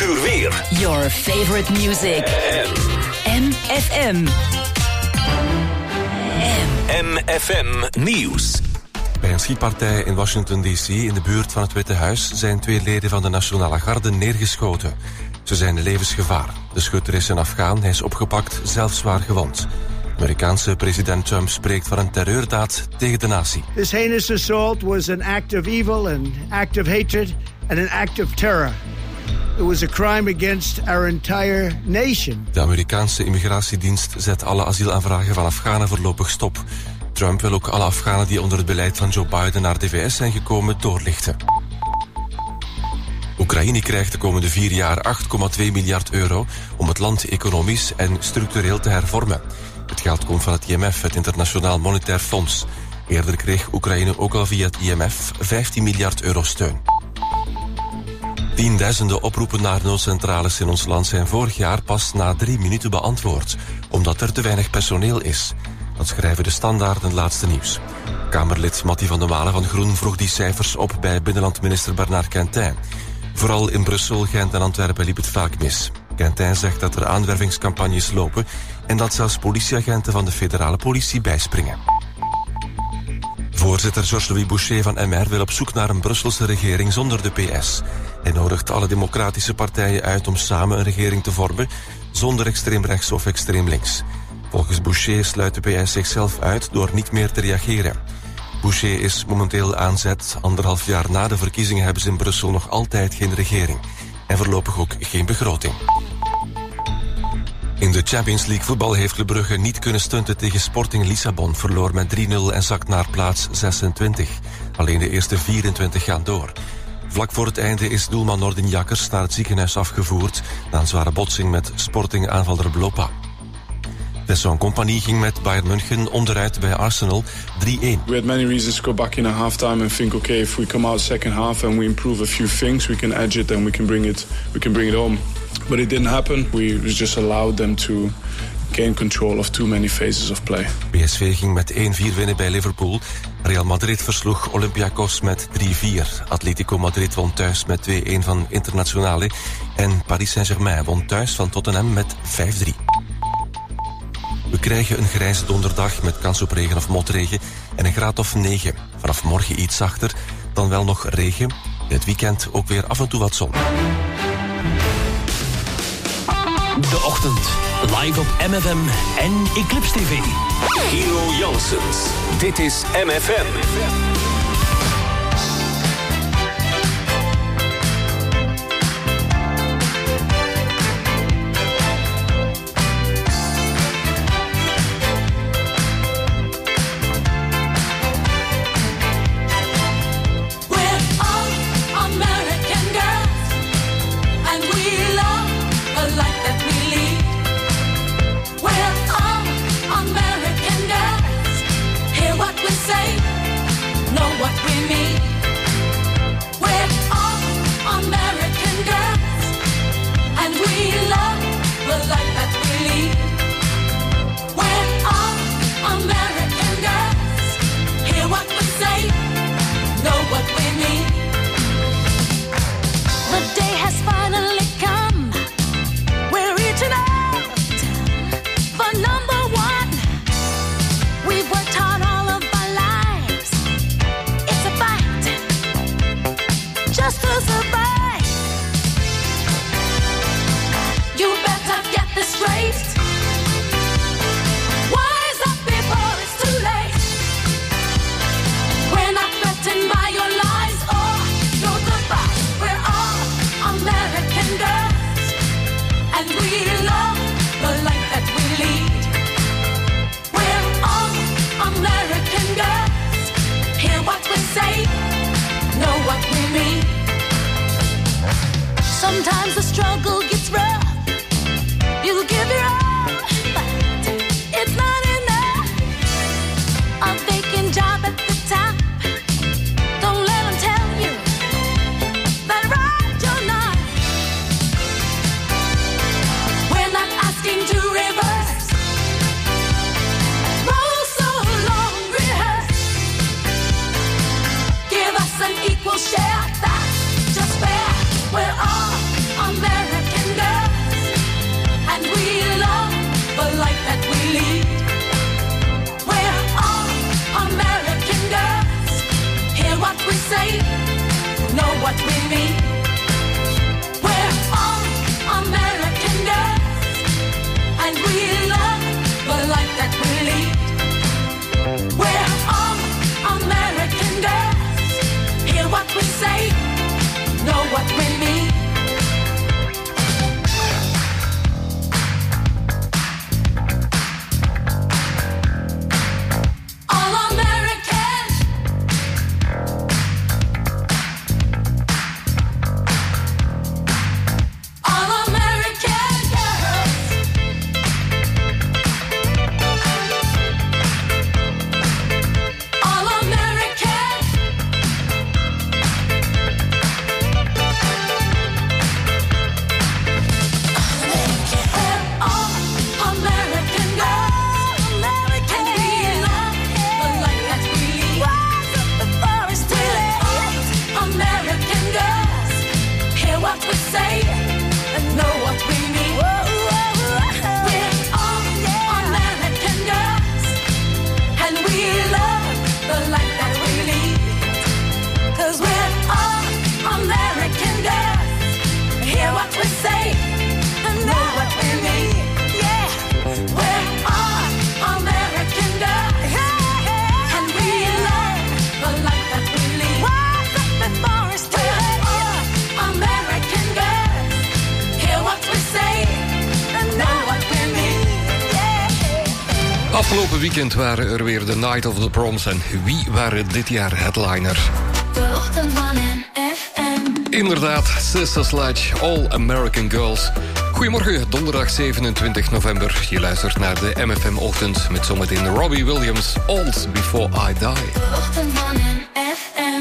uur weer. Your favorite music. MFM. MFM Nieuws. Bij een schietpartij in Washington D.C. in de buurt van het Witte Huis zijn 2 leden van de Nationale Garde neergeschoten. Ze zijn in levensgevaar. De schutter is een Afghaan, hij is opgepakt, zelf zwaar gewond. Amerikaanse president Trump spreekt van een terreurdaad tegen de natie. This heinous assault was an act of evil, an act of hatred and an act of terror. It was a crime against our entire nation. De Amerikaanse immigratiedienst zet alle asielaanvragen van Afghanen voorlopig stop. Trump wil ook alle Afghanen die onder het beleid van Joe Biden naar de VS zijn gekomen doorlichten. Oekraïne krijgt de komende 4 jaar 8,2 miljard euro om het land economisch en structureel te hervormen. Het geld komt van het IMF, het Internationaal Monetair Fonds. Eerder kreeg Oekraïne ook al via het IMF 15 miljard euro steun. Tienduizenden oproepen naar noodcentrales in ons land zijn vorig jaar pas na 3 minuten beantwoord, omdat er te weinig personeel is. Dat schrijven de Standaard en Laatste Nieuws. Kamerlid Matty van der Malen van Groen vroeg die cijfers op bij binnenlandminister Bernard Quintin. Vooral in Brussel, Gent en Antwerpen liep het vaak mis. Quintin zegt dat er aanwervingscampagnes lopen en dat zelfs politieagenten van de federale politie bijspringen. Voorzitter Georges-Louis Boucher van MR wil op zoek naar een Brusselse regering zonder de PS. Hij nodigt alle democratische partijen uit om samen een regering te vormen, zonder extreem rechts of extreem links. Volgens Boucher sluit de PS zichzelf uit door niet meer te reageren. Boucher is momenteel aan zet. 1,5 jaar na de verkiezingen hebben ze in Brussel nog altijd geen regering. En voorlopig ook geen begroting. In de Champions League voetbal heeft Club Brugge niet kunnen stunten tegen Sporting Lissabon. Verloor met 3-0 en zakt naar plaats 26. Alleen de eerste 24 gaan door. Vlak voor het einde is doelman Nordin Jakkers naar het ziekenhuis afgevoerd na een zware botsing met Sporting-aanvaller Blopa. Vincent Kompany ging met Bayern München onderuit bij Arsenal 3-1. We had many reasons to go back in at halftime and think, okay, if we come out second half and we improve a few things, we can edge it and we can bring it home. But it didn't happen. We just allowed them to gain control of too many phases of play. PSV ging met 1-4 winnen bij Liverpool. Real Madrid versloeg Olympiakos met 3-4. Atletico Madrid won thuis met 2-1 van Internazionale. En Paris Saint-Germain won thuis van Tottenham met 5-3. We krijgen een grijze donderdag met kans op regen of motregen en een graad of 9. Vanaf morgen iets zachter, dan wel nog regen. In het weekend ook weer af en toe wat zon. De ochtend, live op MFM en Eclipse TV. Hero Janssens, dit is MFM. Sometimes the struggle gets rough. You give your all, but it's not enough. A vacant job at the top. Don't let them tell you that right you're not. We're not asking to reverse. Roll so long, rehearse. Give us an equal share. That's just fair. We're all American. say, know what we mean. We're all American girls, and we love the life that we lead. We're all American girls, hear what we say, know what we mean. Afgelopen weekend waren er weer de Night of the Proms. En wie waren dit jaar headliner? De ochtend van FM. Inderdaad, Sister Sledge, All American Girls. Goedemorgen, donderdag 27 november. Je luistert naar de MFM-ochtend met zometeen Robbie Williams, Old Before I Die. De ochtend van FM.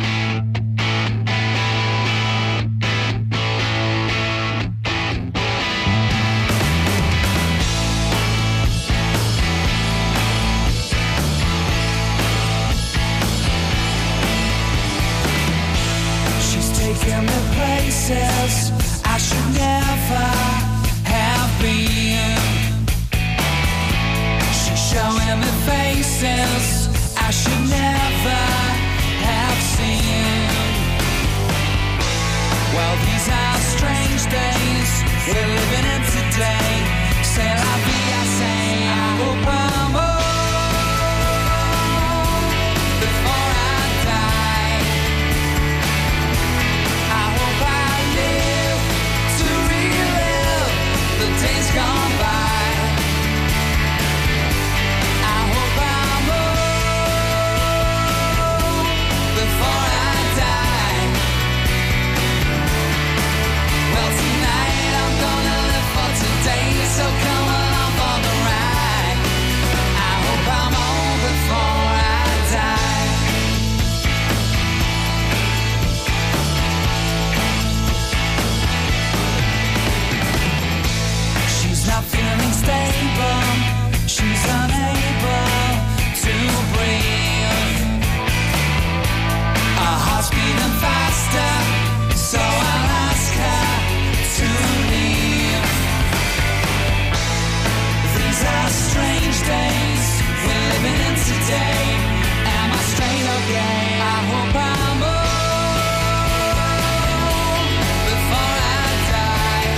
I should never have been. She's showing me faces I should never have seen. Well, these are strange days we're living in today. C'est la vie, I say. I hope I'm old before I die. I hope I live to relive the days gone by. I hope I'm old before I die. Well, tonight I'm gonna live for today, so come along for the ride. I hope I'm old before I die. She's not feeling stable, she's unable to breathe. Her heart's beating faster, so I'll ask her to leave. These are strange days we're living in today. Am I straight or gay? I hope I'm old before I die.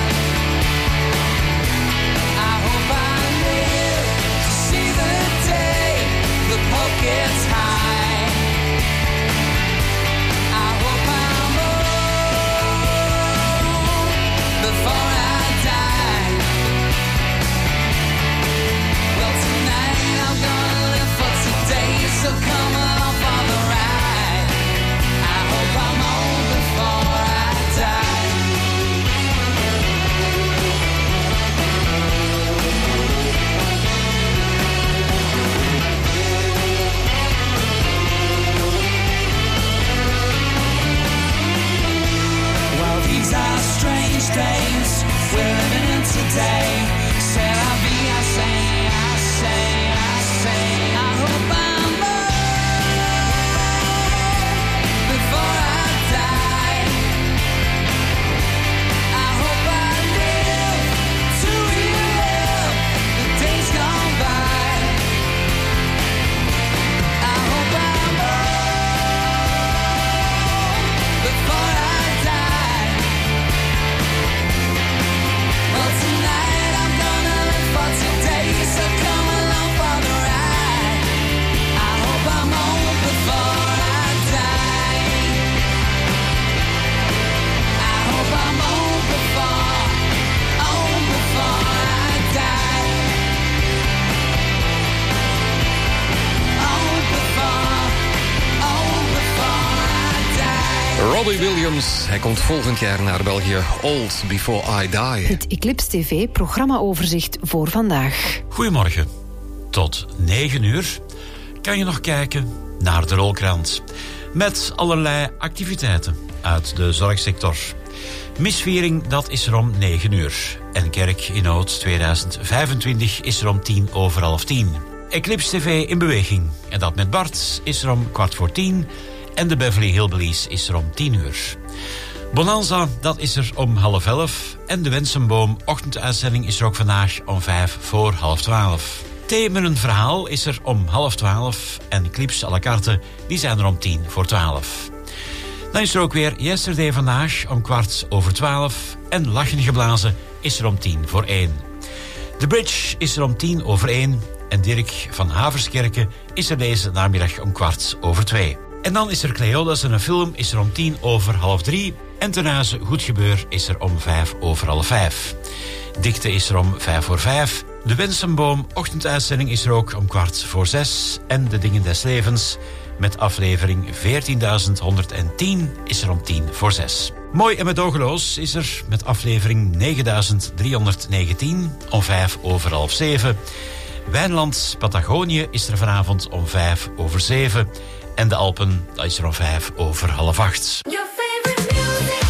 I hope I live to see the day the poke gets high. I hope I'm old before I die. Well, tonight I'm gonna live for today, so come along for the ride. I hope I'm old before I die. Well, these are strange days we're living in today. C'est la vie, I say, I say, I say. I hope I'm old before I die. I hope I live to relive the days gone by. I hope I'm old Robbie Williams. Hij komt volgend jaar naar België. Old Before I Die. Het Eclipse TV programmaoverzicht voor vandaag. Goedemorgen. Tot 9 uur kan je nog kijken naar de Rolkrant. Met allerlei activiteiten uit de zorgsector. Misviering, dat is er om 9 uur. En Kerk in Nood 2025 is er om 10:10. Eclipse TV in beweging. En dat met Bart is er om 10:15. En de Beverly Hillbillies is er om 10 uur. Bonanza, dat is er om 11:30. En de Wensenboom ochtenduitzending is er ook vandaag om 11:05. Thee met een verhaal is er om 11:30. En clips à la carte, die zijn er om 10:40. Dan is er ook weer Yesterday vandaag om 12:15. En Lachen geblazen is er om 10:50. The Bridge is er om 10:01. En Dirk van Haverskerken is er deze namiddag om 2:15. En dan is er Cleodas en een film is er om 3:10. En ten huize Goed Gebeur is er om 5:05. Dikte is er om 5:05. De Wensenboom ochtenduitzending is er ook om 6:15. En De Dingen des Levens met aflevering 14.110 is er om 5:50. Mooi en medogeloos is er met aflevering 9.319 om 6:05. Wijnland Patagonië is er vanavond om 7:05. En de Alpen, dat is er om 7:08. Your favorite music.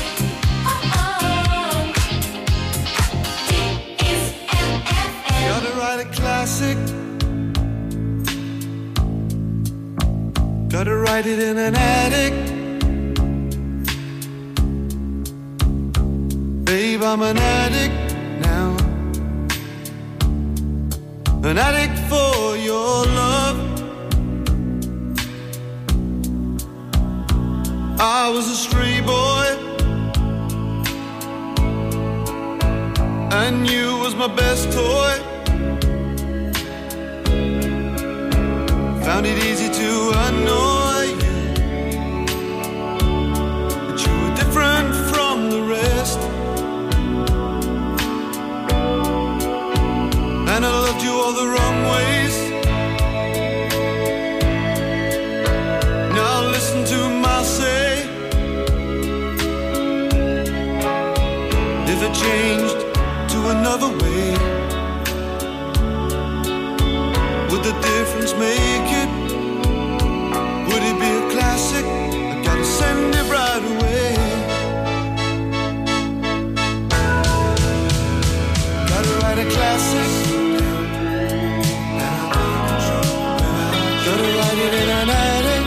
Dit is MFM. Gotta write a classic. Gotta write it in an attic. Babe, I'm an addict now. An addict for your love. I was a stray boy, and you was my best toy. Found it easy to annoy you, but you were different from the rest. And I loved you all the wrong ways. Now listen to my say. If it changed to another way, would the difference make it? Would it be a classic? I gotta send it right away. Gotta write a classic. Gotta write it in an attic.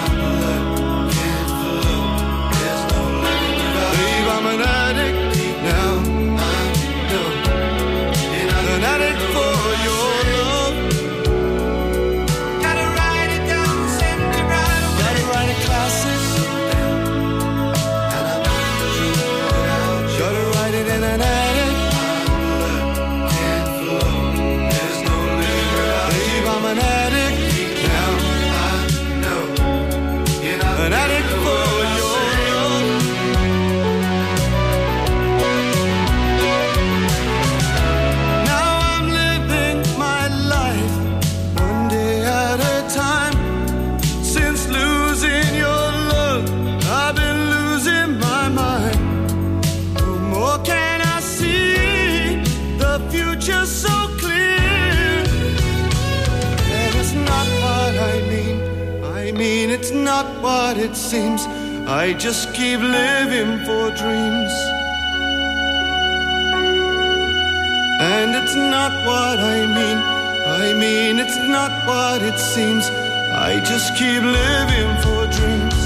Babe, I'm an addict now. An addict for your love. Gotta write it down, send it right away. Gotta write a classic. Gotta write it in an attic. Babe, I'm an addict now. An addict for your love. Now I'm living my life one day at a time. Since losing your love, I've been losing my mind. No more can I see the future so clear. And it's not what I mean. I mean, it's not what it seems. I just keep living for dreams. And it's not what I mean. I mean, it's not what it seems. I just keep living for dreams.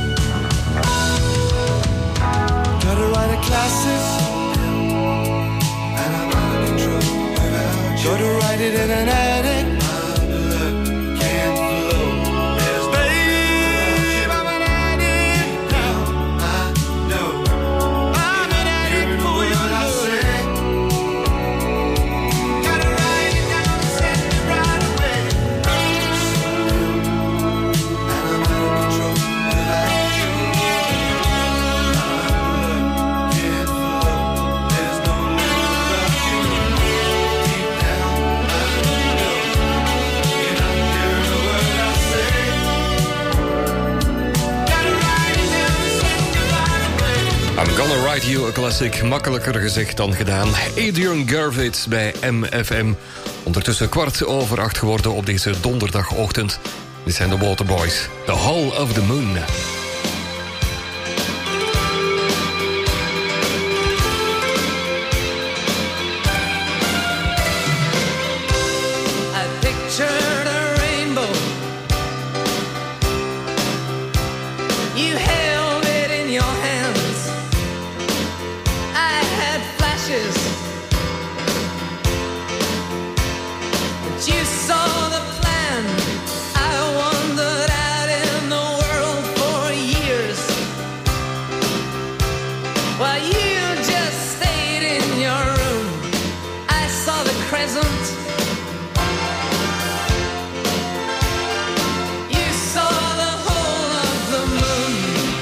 Gotta write a classic. And I'm out of control without you. Gotta write it in an attic. Gonna Write You a Classic. Makkelijker gezegd dan gedaan. Adrian Garvitz bij MFM. Ondertussen 7:15 geworden op deze donderdagochtend. Dit zijn de Waterboys. The Hall of the Moon. I pictured a rainbow. You held it in your hands. I had flashes, but you saw the plan. I wandered out in the world for years, while you just stayed in your room. I saw the crescent. You saw the whole of the moon.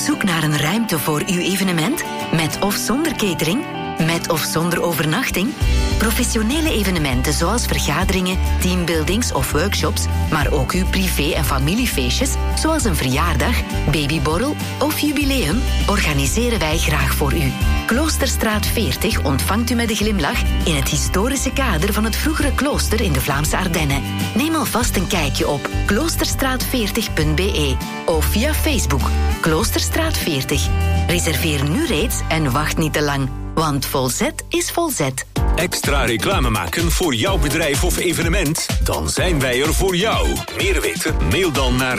zoek naar een ruimte voor uw evenement? Met of zonder catering? Met of zonder overnachting? Professionele evenementen zoals vergaderingen, teambuildings of workshops, maar ook uw privé- en familiefeestjes, zoals een verjaardag, babyborrel of jubileum, organiseren wij graag voor u. Kloosterstraat 40 ontvangt u met een glimlach in het historische kader van het vroegere klooster in de Vlaamse Ardennen. Neem alvast een kijkje op kloosterstraat40.be of via Facebook Kloosterstraat 40. Reserveer nu reeds en wacht niet te lang, want Volzet is volzet. Extra reclame maken voor jouw bedrijf of evenement? Dan zijn wij er voor jou. Meer weten? Mail dan naar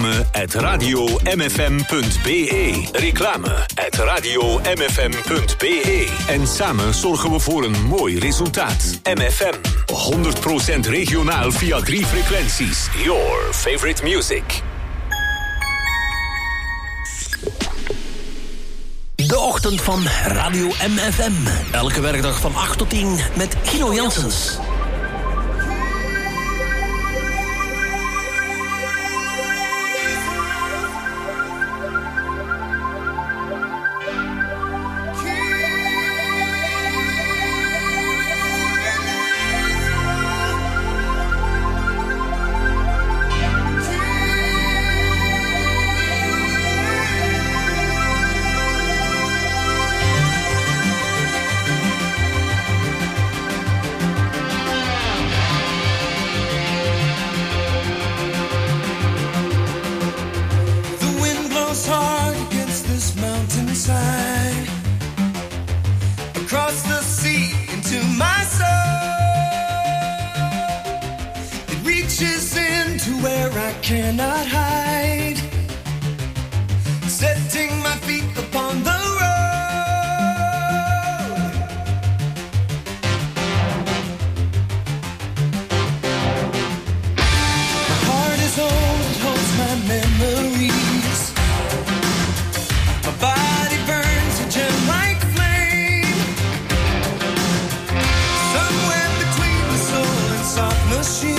reclame@radiomfm.be. Reclame@radiomfm.be. En samen zorgen we voor een mooi resultaat. MFM. 100% regionaal via 3 frequenties. Your favorite music. De ochtend van Radio MFM. Elke werkdag van 8 tot 10 met Guido Janssens. Cannot hide, setting my feet upon the road. My heart is old, it holds my memories. My body burns a gem like flame. Somewhere between the soul and soft machine.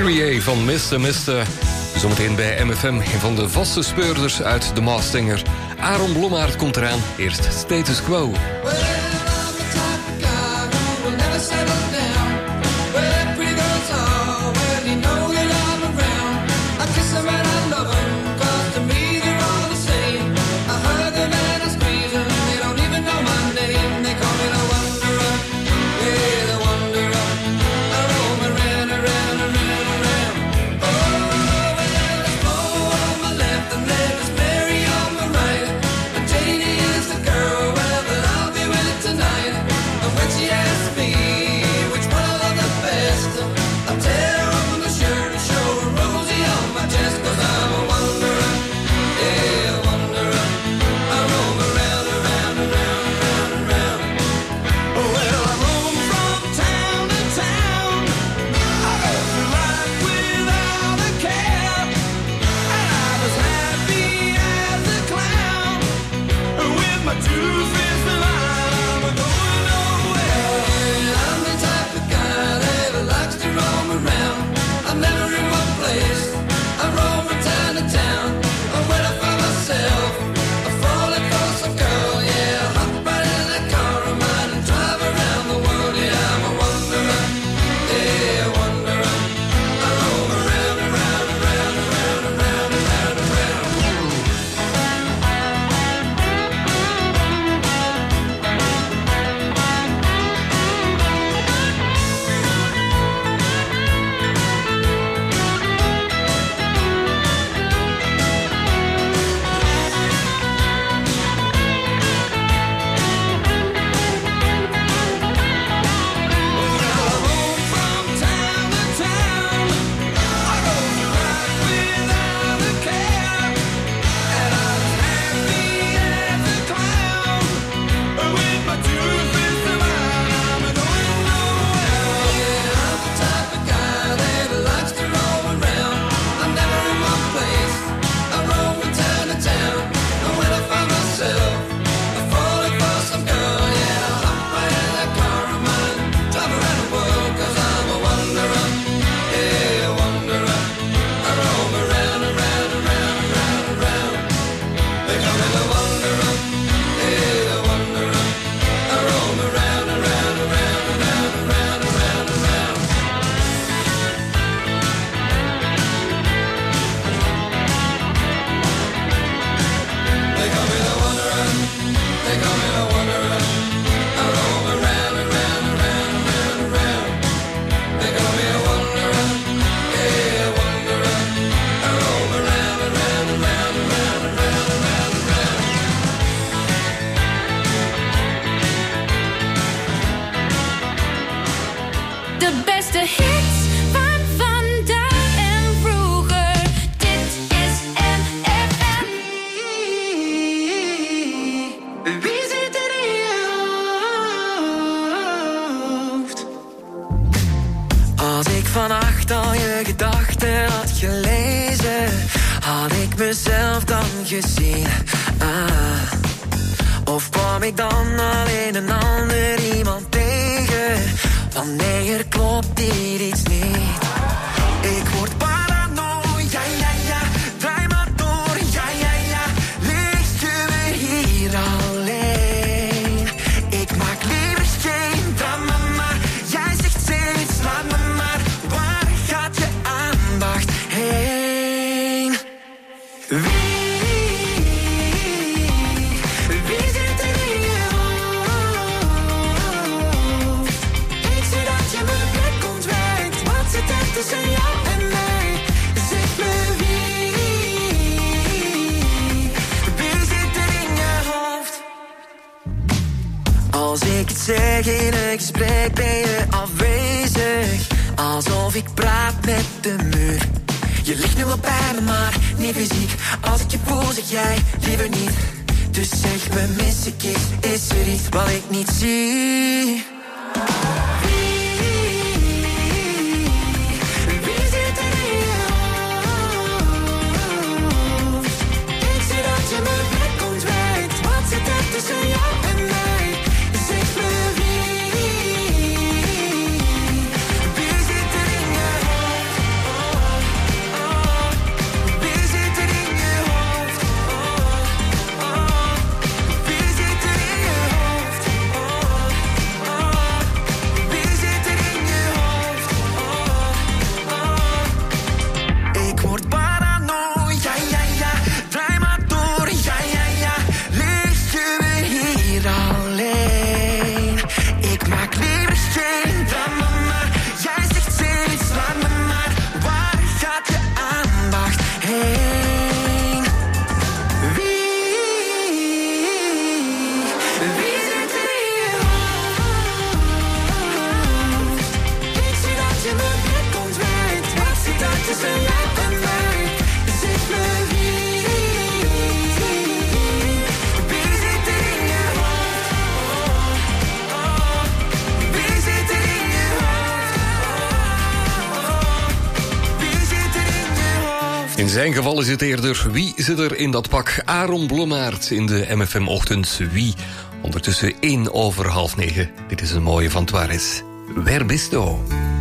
Kyrie van Mr. Zometeen bij MFM, een van de vaste speurders uit de Maastinger. Aaron Blommaert komt eraan. Eerst Status Quo. vannacht al je gedachten had gelezen, had ik mezelf dan gezien? Of kwam ik dan alleen een ander iemand tegen? Wanneer klopt hier iets niet? Ik word paranoia, ja, ja, draai maar door, ja, ja, ja. Ligt je weer hier alleen? Ik maak liever geen drama, maar jij zegt steeds, laat me maar. Waar gaat je aandacht heen? Wie zit er in je hoofd? Ik zie dat je mijn blik ontwijkt. Wat zit er tussen jou en mij? Zeg me wie zit er in je hoofd? Als ik het zeg in een gesprek ben je afwezig, alsof ik praat met de muur. Je ligt nu wel bij me, maar niet fysiek. Als ik je voel, zeg jij liever niet. Dus zeg me, mis ik iets? Is er iets wat ik niet zie? Wie zit er in je hoofd? Ik zie dat je mijn blik ontwijkt. Wat zit er tussen jou en mij? Zeg me wie zit er in je hoofd? In zijn geval is het eerder wie zit er in dat pak. Aaron Blommaert in de MFM-ochtend. Wie? Ondertussen 9:01. Dit is een mooie van Tuares. Where bisto?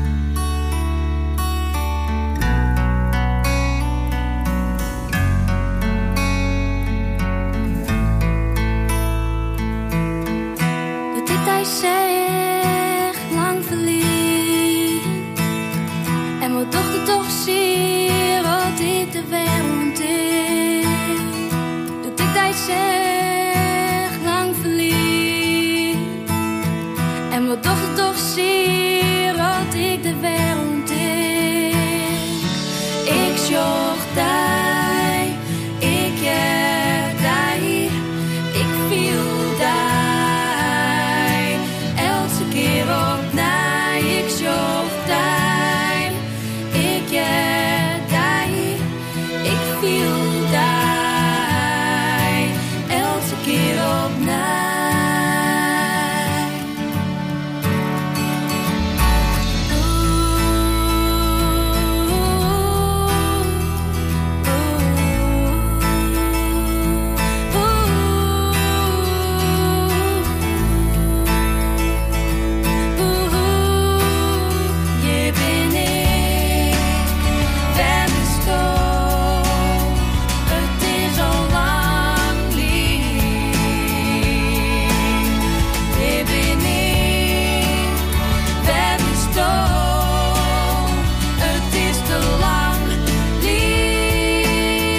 De tijd zegt lang verliefd. En wat dochter toch zie wat ik de wereld is. De tijd zegt lang verliefd. En wat dochter toch zie wat ik de wereld is. Ik zocht daar, ik heb daar, ik viel daar. Elke keer opnieuw, ik zocht daar, ik heb daar, ik viel daar. Elke keer opnieuw. Je ben ik, waar is toch? Het is al lang lief. Je ben ik, waar is toch? Het is te lang lief.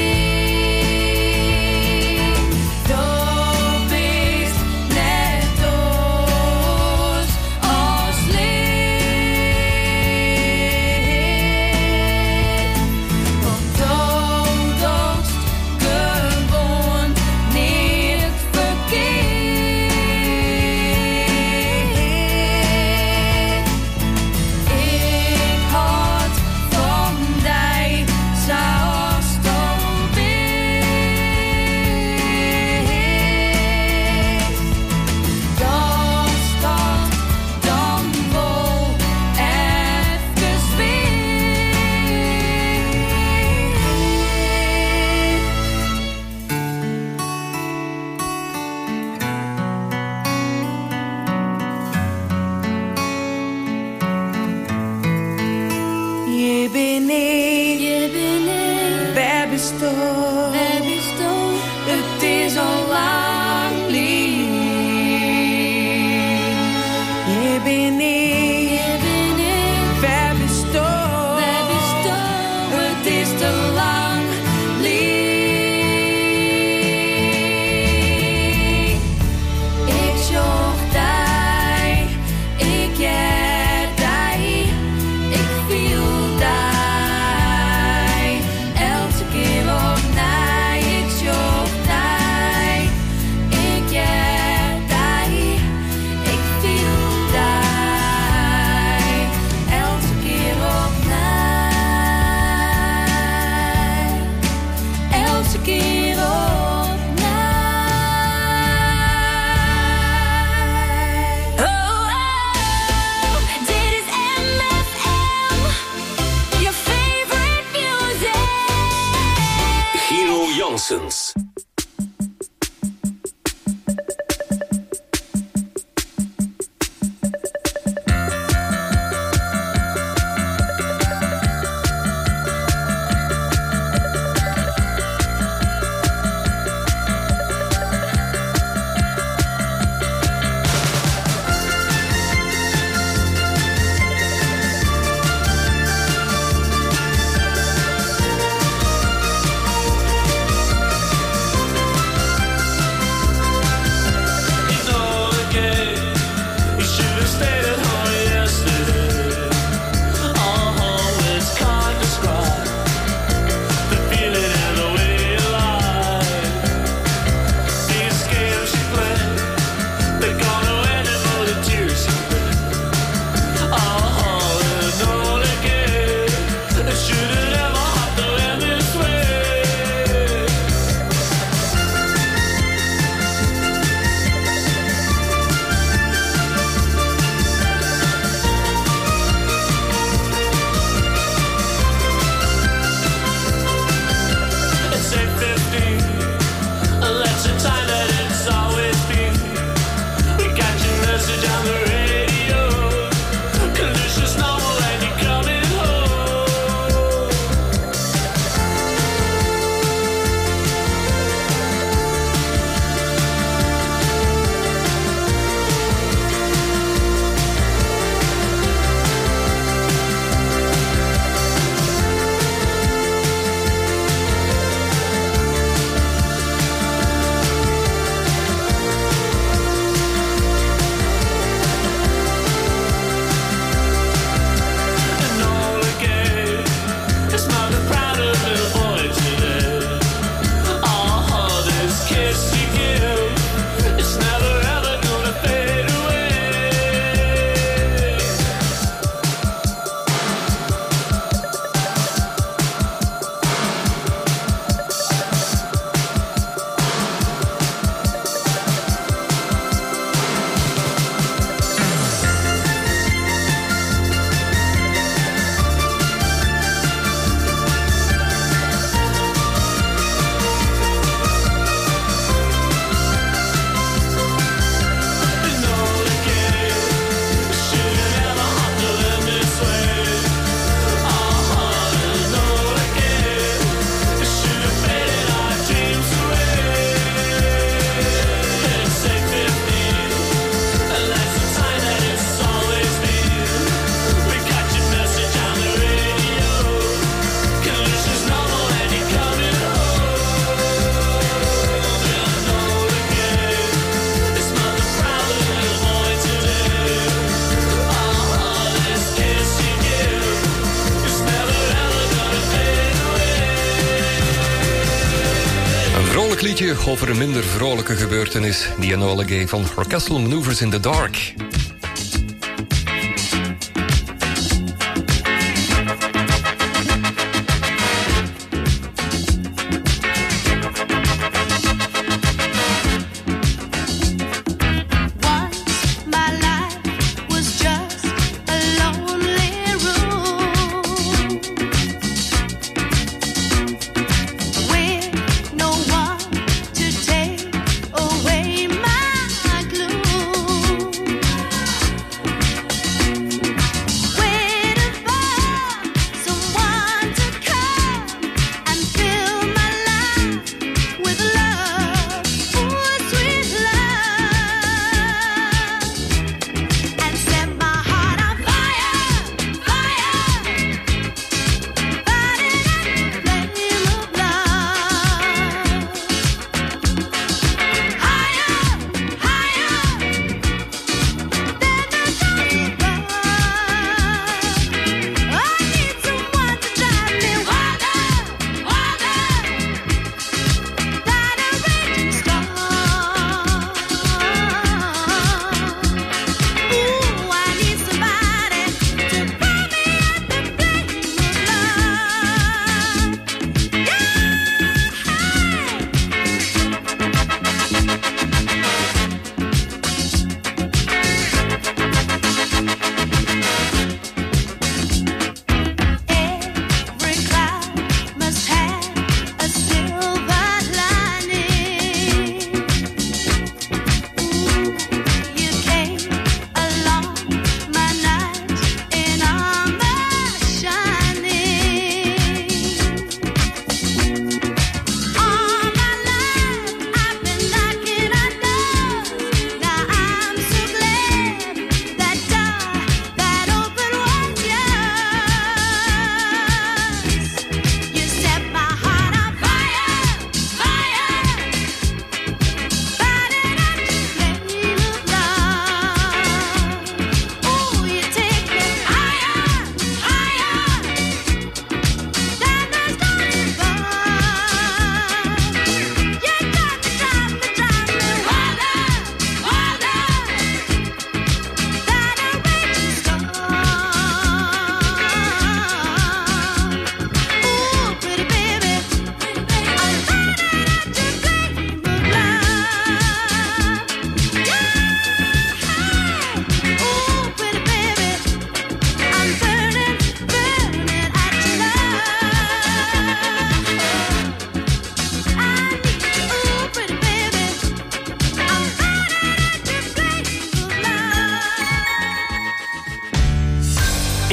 Dat is net als lief. Want dat was gewoon niet verkeerd. Ik had van die zoals toch dat staat dan wel even weer. Je ben ik, waar bist du? Het is al lang lief. Je ben ik, waar bist du? Het is te lang lief. Ik zocht daar, ik heb daar, ik viel daar. Elke keer opnieuw, ik zocht daar, ik heb daar, ik viel daar. Elke keer opnieuw, elke keer opnieuw. Oh, dit is MFM, your favorite music. Gino Janssens. Oh, 7:15. That's the time that it's always been. We got your message on the radio. Conditions normal and you're coming home. And all again, it's not the proud of little boy today. Oh, this kiss you give, it's never ever gonna fade away. And all again, should've never have to learn this way. Oh, and all again, should've faded our dreams away. It's 8:15, and that's the time that it's always been. We got your message on the radio. Conditions normal and you're coming home. And all again, it's not the proud little boy today. Oh, this kiss you give, it's never ever gonna fade away. Een vrolijk liedje over een minder vrolijke gebeurtenis. Die Enola Gay van Orchestral Maneuvers in the Dark. Once my life was just a lonely room with no one to take away my gloom.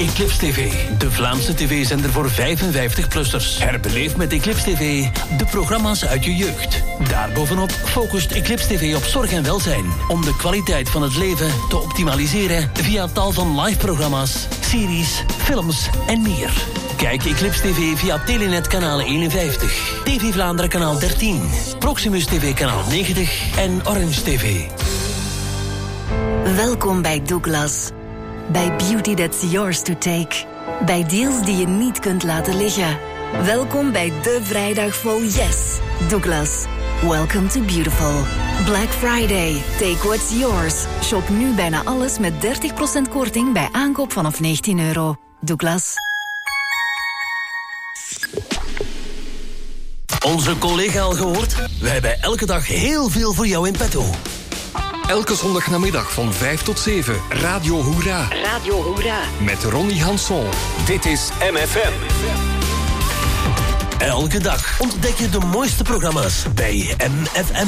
Eclipse TV, de Vlaamse tv-zender voor 55-plussers. Herbeleef met Eclipse TV de programma's uit je jeugd. Daarbovenop focust Eclipse TV op zorg en welzijn, om de kwaliteit van het leven te optimaliseren via tal van live-programma's, series, films en meer. Kijk Eclipse TV via Telenet kanaal 51, TV Vlaanderen kanaal 13, Proximus TV kanaal 90 en Orange TV. Welkom bij Douglas. Bij Beauty That's Yours to Take. Bij deals die je niet kunt laten liggen. Welkom bij de vrijdag vol Yes. Douglas. Welcome to Beautiful. Black Friday. Take what's yours. Shop nu bijna alles met 30% korting bij aankoop vanaf €19. Douglas. Onze collega al gehoord? Wij hebben elke dag heel veel voor jou in petto. Elke zondagnamiddag van 5 tot 7, Radio Hoera. Radio Hoera. Met Ronnie Hanson. Dit is MFM. Elke dag ontdek je de mooiste programma's bij MFM.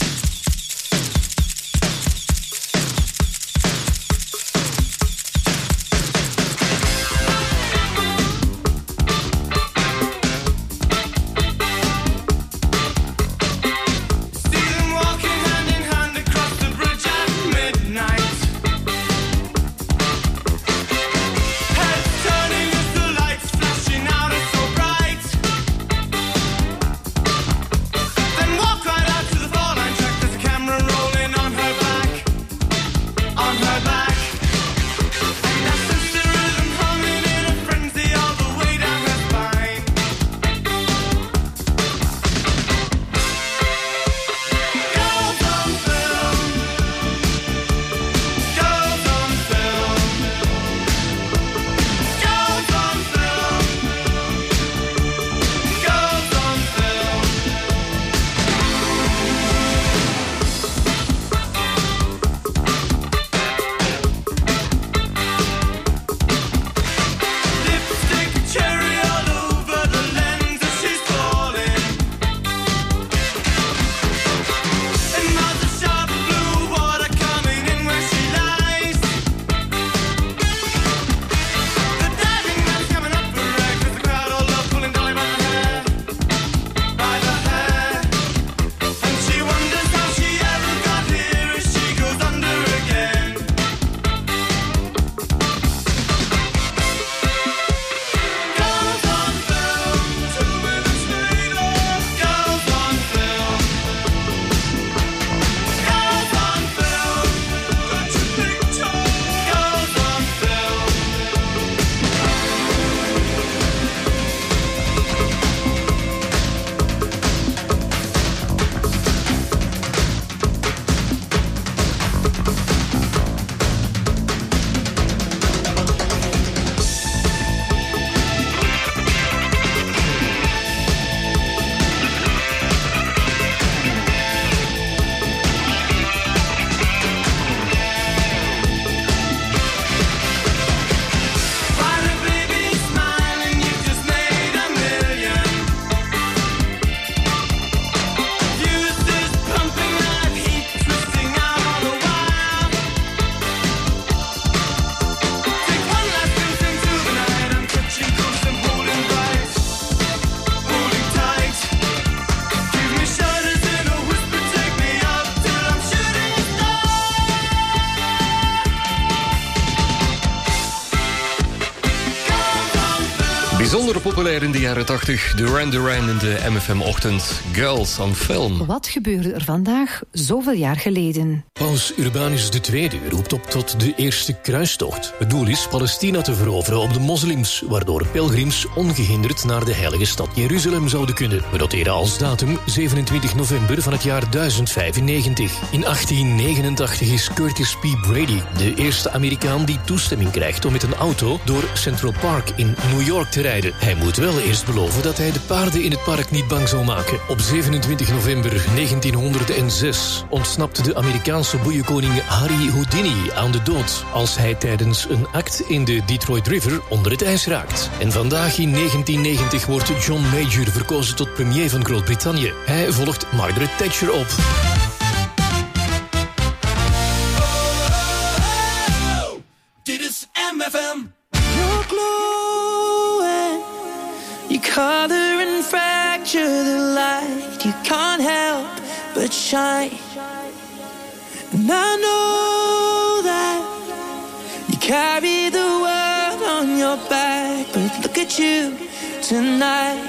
Bijzonder populair in de jaren 80. Duran Duran in de MFM-ochtend. Girls on Film. Wat gebeurde er vandaag zoveel jaar geleden? Paus Urbanus II roept op tot de eerste kruistocht. Het doel is Palestina te veroveren op de moslims, waardoor pelgrims ongehinderd naar de heilige stad Jeruzalem zouden kunnen. We noteren als datum 27 november van het jaar 1095. In 1889 is Curtis P. Brady de eerste Amerikaan die toestemming krijgt om met een auto door Central Park in New York te rijden. Hij moet wel eerst beloven dat hij de paarden in het park niet bang zal maken. Op 27 november 1906 ontsnapt de Amerikaanse boerenkoning Harry Houdini aan de dood als hij tijdens een act in de Detroit River onder het ijs raakt. En vandaag in 1990 wordt John Major verkozen tot premier van Groot-Brittannië. Hij volgt Margaret Thatcher op. Dit is MFM. You're you can't help but shine. And I know that you carry the world on your back, but look at you tonight.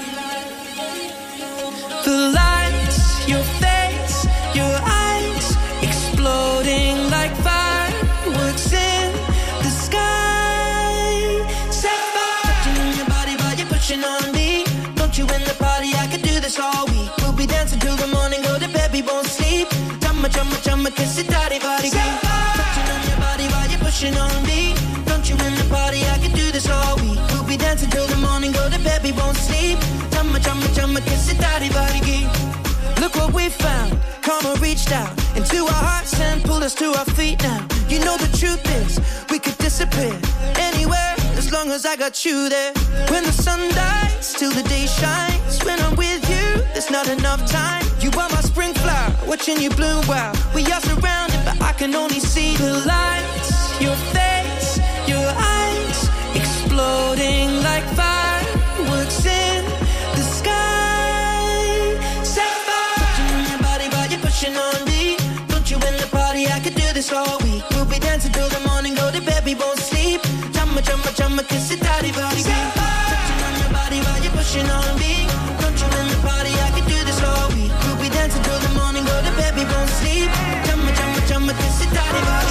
The lights, your face, your eyes, exploding like fireworks in the sky. Set fire, touching on your body while you're pushing on me. Don't you in the party, I could do this all week. We'll be dancing till the morning, go to bed, we won't sleep. Chumma, chumma, chumma, kiss it, daddy, body, touching on your body while you're pushing on me. Don't you in the party, I could do this all week. We'll be dancing till the morning, go to bed, we won't sleep. Chumma, chumma, chumma, kiss it, daddy, body, look what we found. Karma reached out into our hearts and pulled us to our feet now. You know the truth is, we could disappear anywhere as long as I got you there. When the sun dies, till the day shines. When I'm with you, there's not enough time. You are my spring flower, watching you bloom wild. We are surrounded, but I can only see the lights. Your face, your eyes, exploding like fireworks in the sky. Set fire, touching on your body while you're pushing on me. Don't you in the party, I could do this all week. We'll be dancing till the morning, go to bed, we won't sleep. Chumma, chumma, chumma, kiss it, daddy, body, touching on your body while you're pushing on me. Don't you in the party, I could do this all week. We'll be dancing till the morning, go to bed, we won't sleep. Chumma, chumma, chumma, kiss it, daddy, body,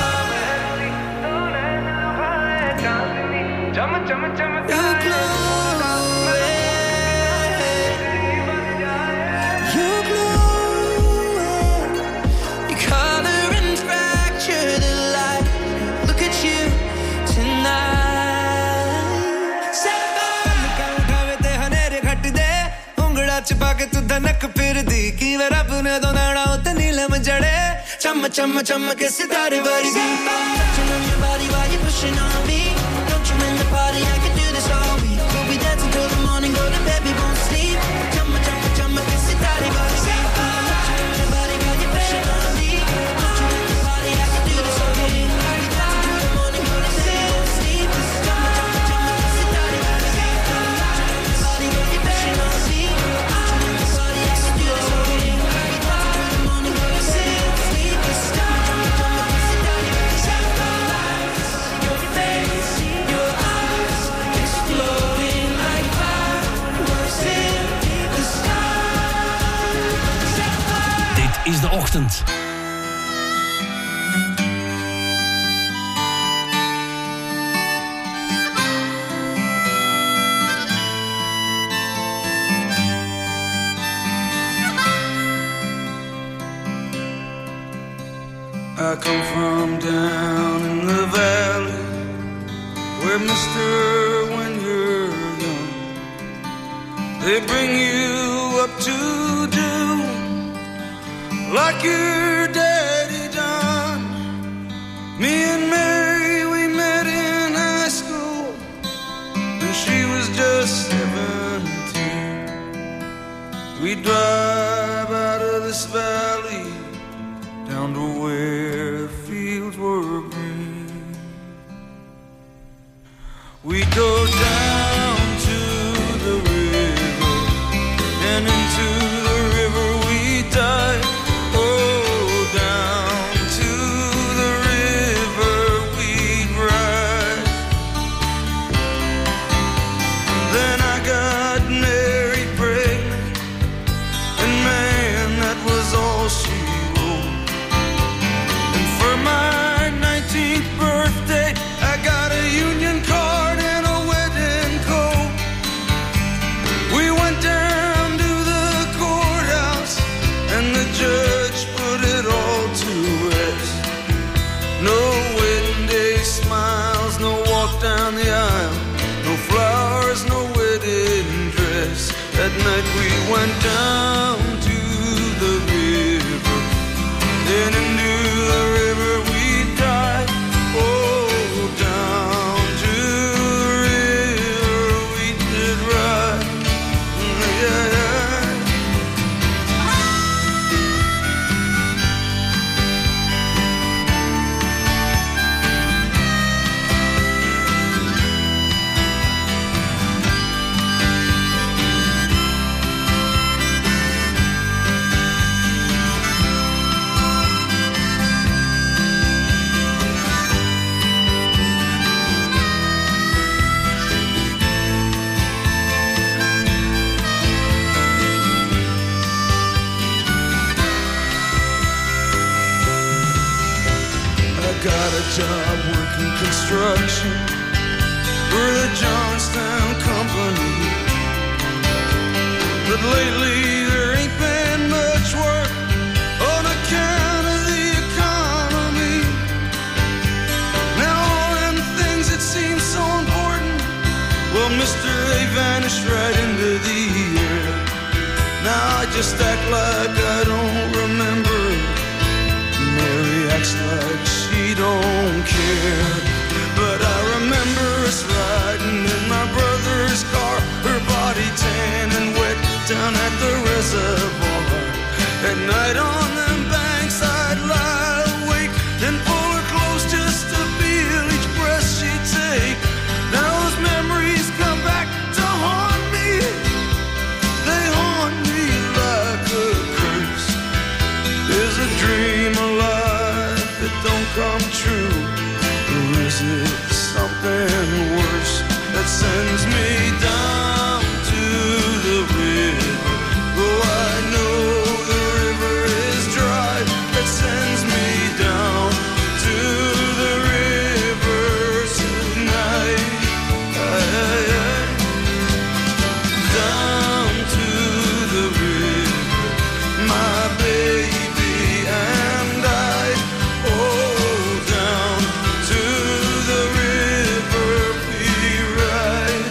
chumma, chumma, chumma, you glow, you glow, you color and fracture the light. Look at you tonight. Set fire, उठावे ते हनेरे घट दे उंगड़ा छिपा के तू धनक फिर दी की वे रब ने दो नाड़ा उते नीलम जड़े चम चम चम के सितारे वर्गी. Touching on your body while you're pushing on me. Don't you in the party, I could do this all week. We'll be dancing till the morning, go to bed, we won't sleep. Chum chum chum के सितारे वर्गी. Touching on your body while you're pushing on me. Don't you in the party, I could do this all week. We'll be dancing till the morning, go to bed, we won't sleep. Chum chum के सितारे वर्गी. Touching on your body while you're pushing on me. Don't you in the party, I could do this all week. We'll be dancing till the morning, go to bed, we won't sleep. Chum chum के सितारे वर्गी. Your face, your eyes, exploding like fireworks in the sky. Dit is de ochtend. I come from down in the valley where, mister, when you're young, they bring you up to do like your daddy done. Me and Mary, we met in high school when she was just 17. We drive out of this valley down to where the fields were green. We go down to the river, and into the river we dive. Oh, down to the river we ride. Then I got Mary pregnant, and man, that was all she wrote. For my 19th birthday, I got a union card and a wedding coat. We went down to the courthouse, and the judge put it all to rest. No wedding day smiles, no walk down the aisle, no flowers, no wedding dress. That night we went down to the river, then into the river we dive. Oh, down to the river we did ride. Yeah, yeah. job working construction for the Johnstown Company. But lately there ain't been much work on account of the economy. Now all them things that seem so important, well, mister, they vanished right into the air. Now I just act like I don't remember. Mary acts like she don't care. But I remember us riding in my brother's car, her body tan and wet down at the reservoir. At night on them banks I'd lie awake and pull her close just to feel each breath she'd take. Now those memories come back to haunt me. They haunt me like a curse. Is a dream alive that don't come true? Or is it something worse that sends me down to the river? Oh, I know the river is dry. That sends me down to the river tonight. Down to the river, my baby and I. Oh, down to the river we ride.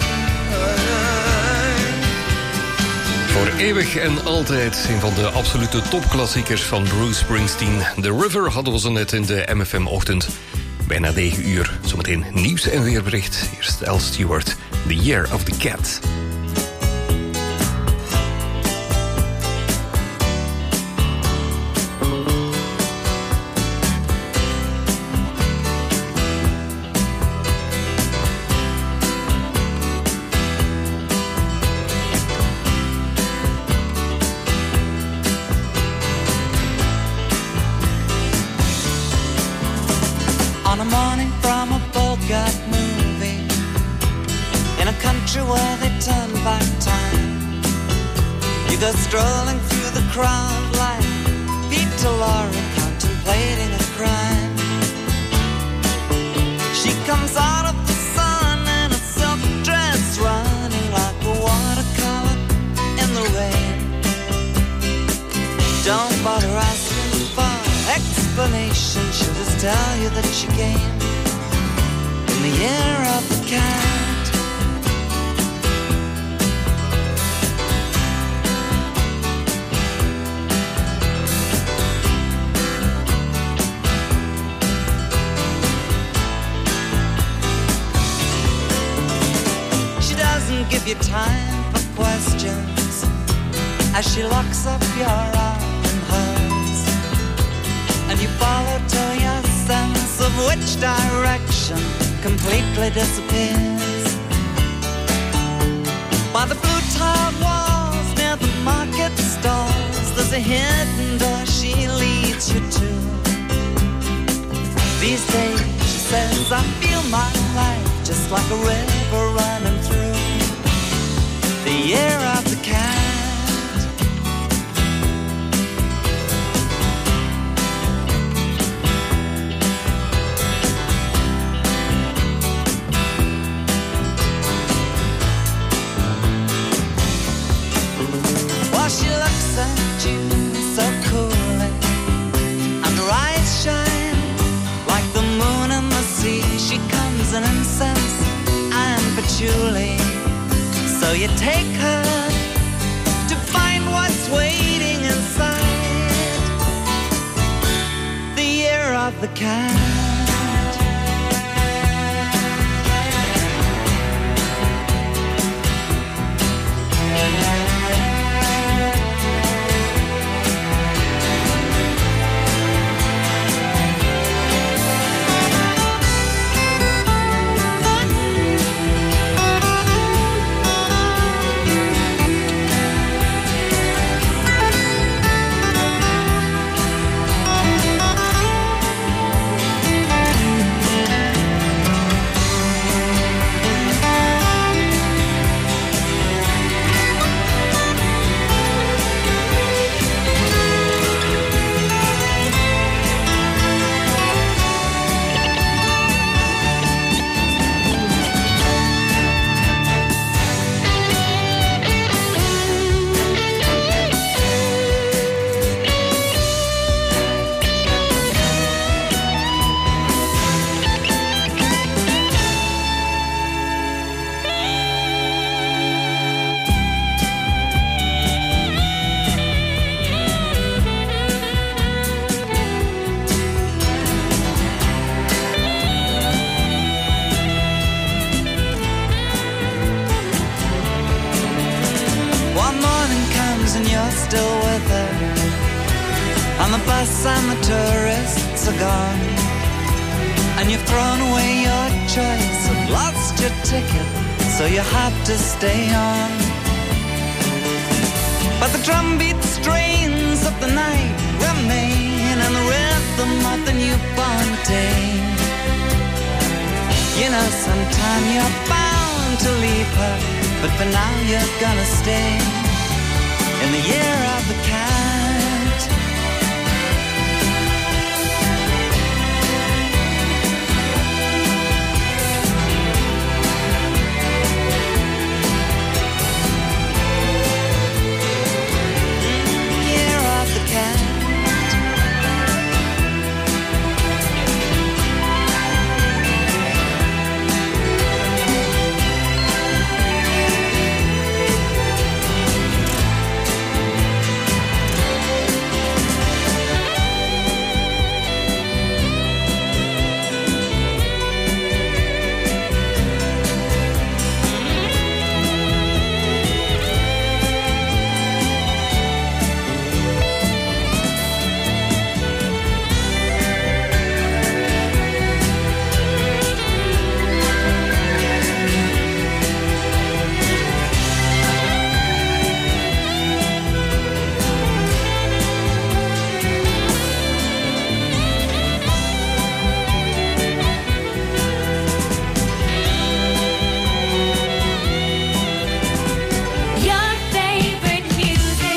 Voor eeuwig en altijd een van de absolute topklassiekers van Bruce Springsteen. The River hadden we zo net in de MFM-ochtend. Bijna 9 uur. Zometeen nieuws en weerbericht. Eerst Al Stewart, The Year of the Cat. On a morning from a Bogart movie, in a country where they turn back time, you go strolling through the crowd like Peter Lorre contemplating a crime. She comes out of the sun in a silk dress, running like a watercolor in the rain. Don't bother asking for explanation, she'll just tell you that she came in the year of the cat. She doesn't give you time for questions as she locks up your arm in hers, and you follow till your sense of which direction completely disappears. By the blue tiled walls near the market stalls, there's a hidden door she leads you to. These days, she says, I feel my life just like a river running through the year of the cat. While she looks at you so coolly, and her eyes shine like the moon and the sea. She comes in incense and patchouli, so you take her to find what's waiting inside the year of the cat. and you're still with her. And the bus and the tourists are gone. And you've thrown away your choice and lost your ticket, so you had to stay on. But the drumbeat strains of the night remain, and the rhythm of the newborn day. You know, sometime you're bound to leave her, but for now you're gonna stay. In the year